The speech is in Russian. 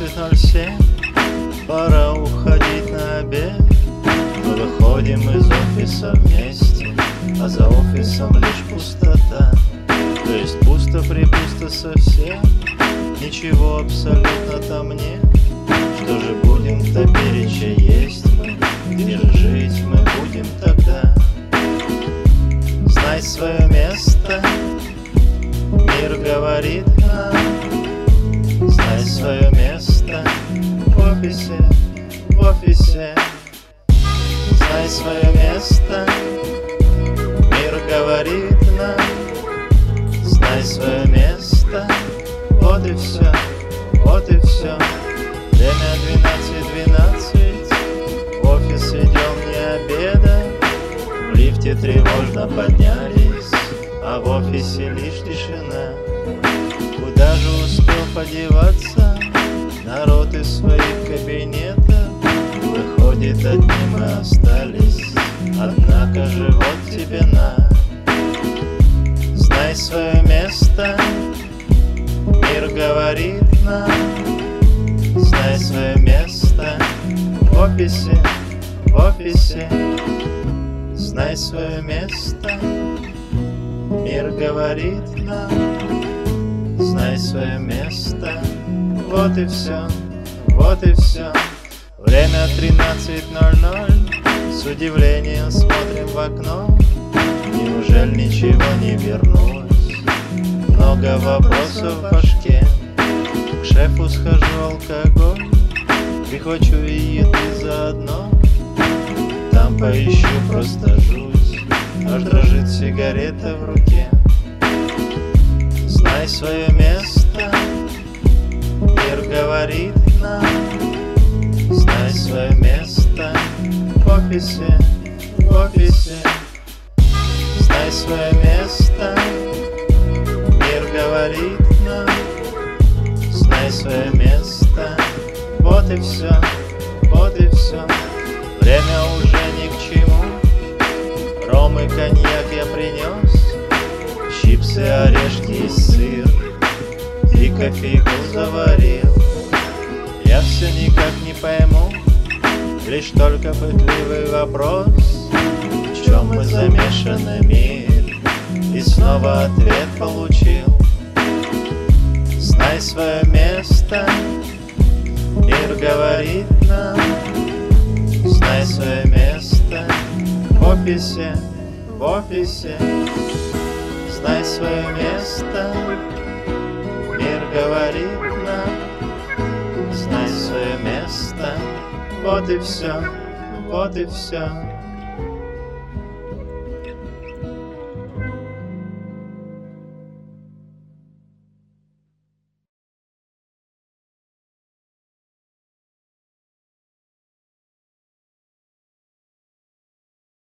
12:07, пора уходить на обед. Мы выходим из офиса вместе, а за офисом лишь пустота. То есть пусто-припусто совсем, ничего абсолютно там нет. Что же будем топереча есть мы, где же жить мы будем тогда? Знай свое место, мир говорит нам. Знай свое место в офисе, в офисе. Знай свое место, мир говорит нам. Знай свое место, вот и все, вот и все. Время 12:12, в офис идем не обеда. В лифте тревожно поднялись, а в офисе лишь тишина. Куда же успел подеваться народ из своих кабинетов? Выходит, одни мы остались, однако же вот тебе на. Знай свое место, мир говорит нам. Знай свое место в офисе, в офисе. Знай свое место, мир говорит нам. Знай свое место, вот и все, вот и все. Время 13:00, с удивлением смотрим в окно. Неужели ничего не вернулось? Много вопросов в башке. К шефу схожу, алкоголь, прихвачу и еды заодно. Там поищу просто жуть, аж дрожит сигарета в руке. Знай свое место, мир говорит нам. Знай свое место в офисе, в офисе. Знай свое место, мир говорит нам. Знай свое место, вот и все, вот и все. Время уже ни к чему, ром и коньяк я принес, чипсы, орешки и сыр, и кофейку заварил. Я все никак не пойму, лишь только пытливый вопрос: в чем мы замешаны, мир? И снова ответ получил. Знай свое место, мир говорит нам. Знай свое место в офисе, в офисе. Знай свое место, мир говорит нам. Знай свое место, вот и все, вот и все.